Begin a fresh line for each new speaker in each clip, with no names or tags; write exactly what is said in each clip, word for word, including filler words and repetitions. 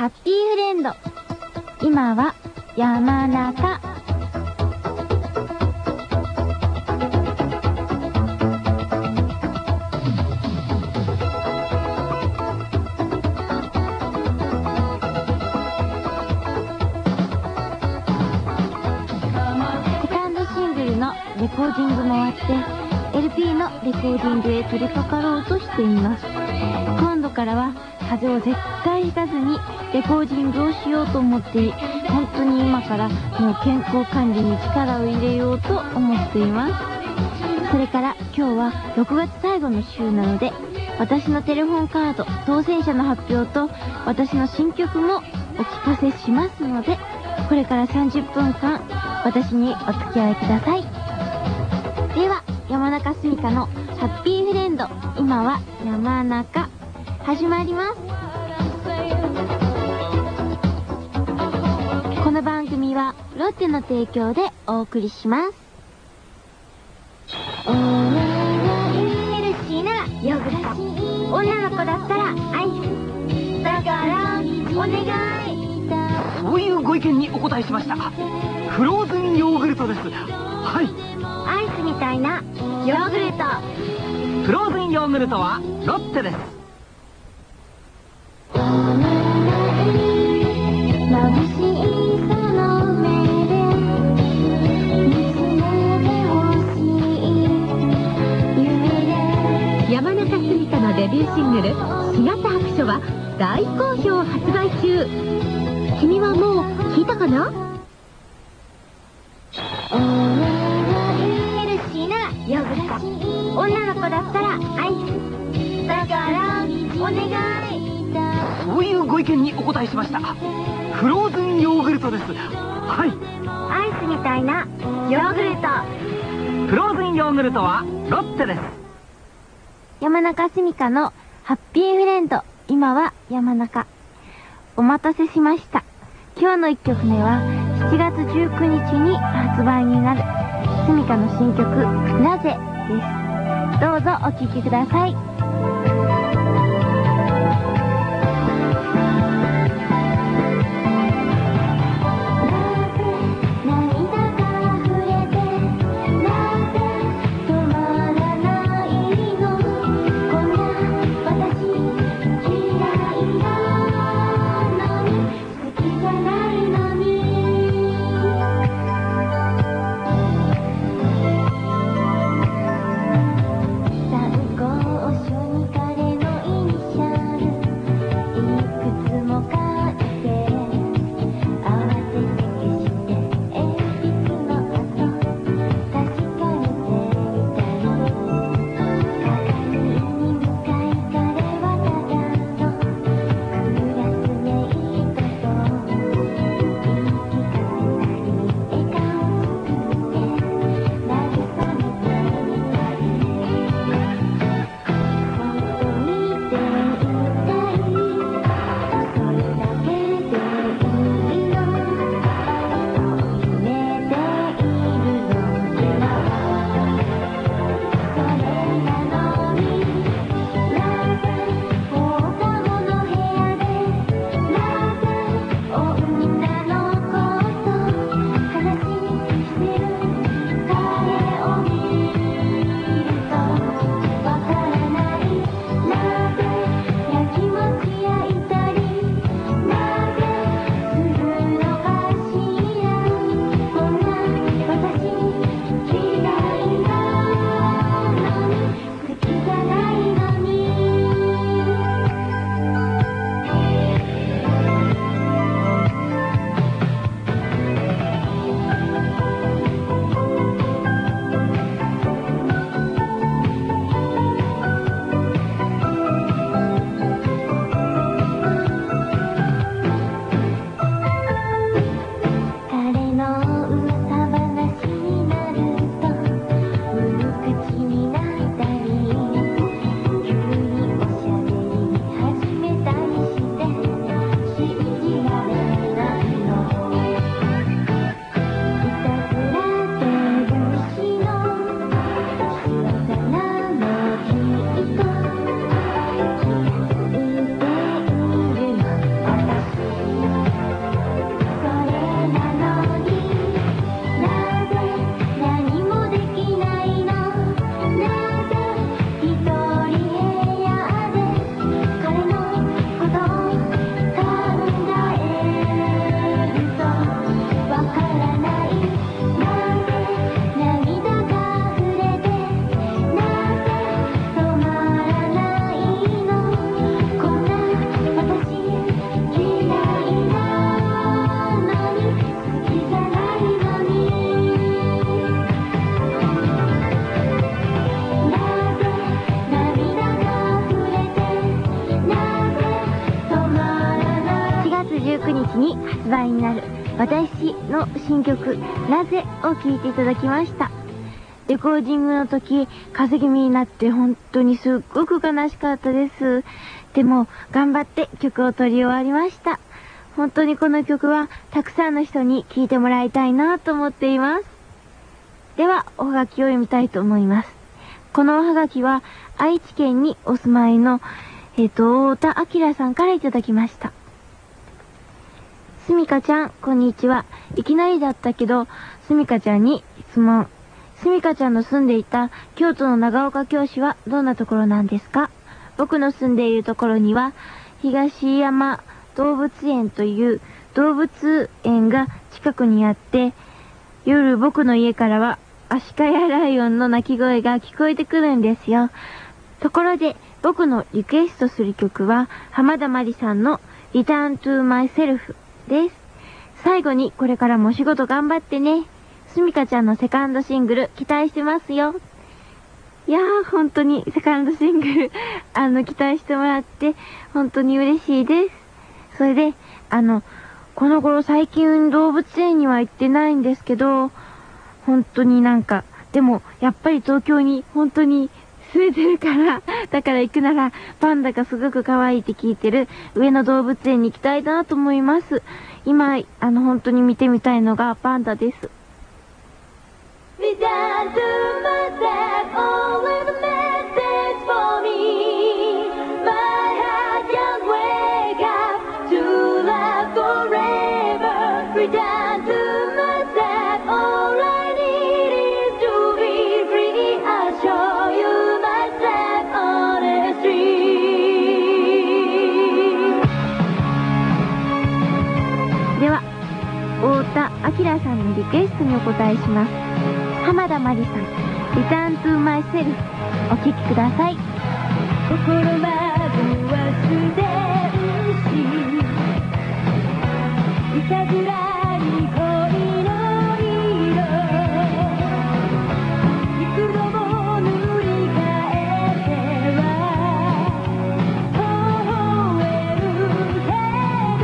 ハッピーフレンド。今は山中。セカンドシングルのレコーディングも終わって エルピー のレコーディングへ取り掛かろうとしています。今度からは風邪を絶対ひかずにレコーディングをしようと思って本当に今からもう健康管理に力を入れようと思っています。それから今日はろくがつ最後の週なので私のテレフォンカード当選者の発表と私の新曲もお聞かせしますのでこれからさんじゅっぷんかん私にお付き合いください。では山中すみかのハッピーフレンド今は山中始まります。この番組はロッテの提供でお送りします。お願いヘルシーならヨーグルト、女の子だったらアイスだからお願い。
そういうご意見にお答えしました。フローズンヨーグルトです。はい。
アイスみたいなヨーグルト。
フローズンヨーグルトはロッテです。
山中すみかのデビューシングル「しがた白書」は大好評発売中。君はもう聞いたかな？
お願いヘルシーならヨーグルト、女の子だったらアイスだからお願い。
そういうご意見にお答えしました。フローズンヨーグルトです。はい。
アイスみたいなヨーグルト。
フローズンヨーグルトはロッテです。
山中すみかのハッピーフレンド今は山中。お待たせしました。今日のいっきょくめはしちがつじゅうくにちに発売になるすみかの新曲なぜです。どうぞお聴きください。参考書に発売になる私の新曲「なぜ」を聴いていただきました。レコーディングの時風邪気味になって本当にすっごく悲しかったです。でも頑張って曲を取り終わりました。本当にこの曲はたくさんの人に聴いてもらいたいなと思っています。ではおはがきを読みたいと思います。このおはがきは愛知県にお住まいのえっと太田明さんからいただきました。すみかちゃんこんにちは。いきなりだったけどすみかちゃんに質問。すみかちゃんの住んでいた京都の長岡京市はどんなところなんですか？僕の住んでいるところには東山動物園という動物園が近くにあって、夜僕の家からはアシカやライオンの鳴き声が聞こえてくるんですよ。ところで僕のリクエストする曲は浜田真理さんの Return to Myself です。最後にこれからもお仕事頑張ってね。すみかちゃんのセカンドシングル期待してますよ。いやー本当にセカンドシングルあの期待してもらって本当に嬉しいです。それであのこの頃最近動物園には行ってないんですけど、本当になんかでもやっぱり東京に本当に住んでるからだから行くならパンダがすごく可愛いって聞いてる上野動物園に行きたいなと思います。今あの本当に見てみたいのがパンダです。
Return to myself, always a message for me. My heart can't wake up to love forever. Return to myself, all I need is to be free. I'll show you myself on the street.
では太田明さんのリクエストにお答えします。浜田真理さん Return to Myself お聴きください。
心まぶはすでにいたずらに恋の色幾度も塗り替えては微笑むけど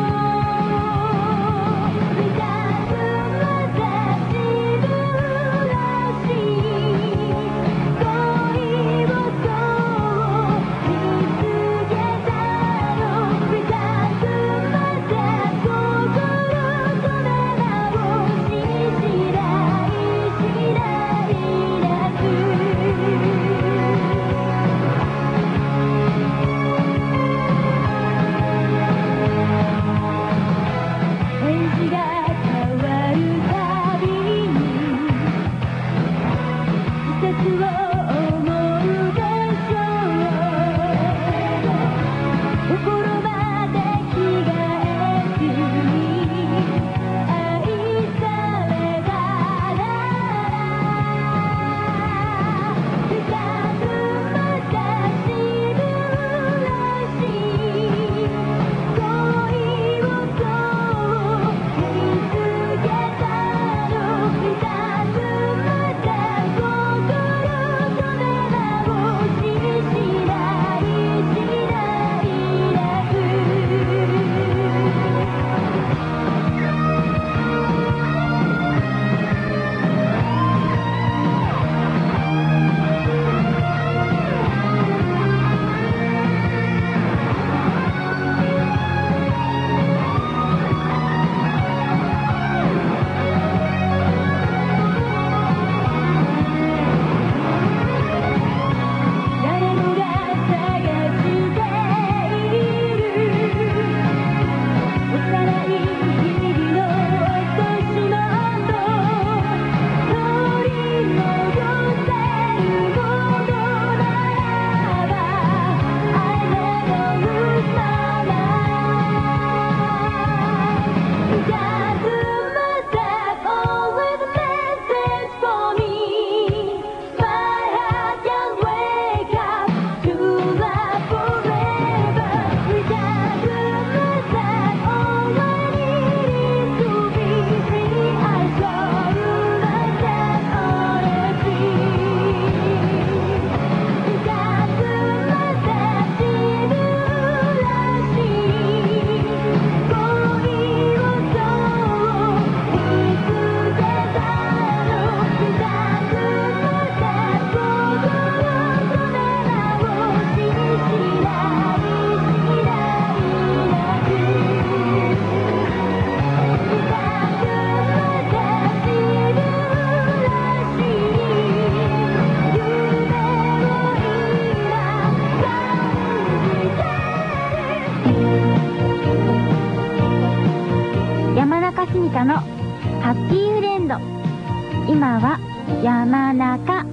Return to myself 自分らしい恋をそう見つけたの Return to myself 心止め直ししないしないなく返事が変わるたびに季節を思うでしょう心まで着替えずに愛されたなら Return to myself 自分らしい恋をそう見つけたの Return to myself 心
山中すみかのハッピーフレンド。今は山中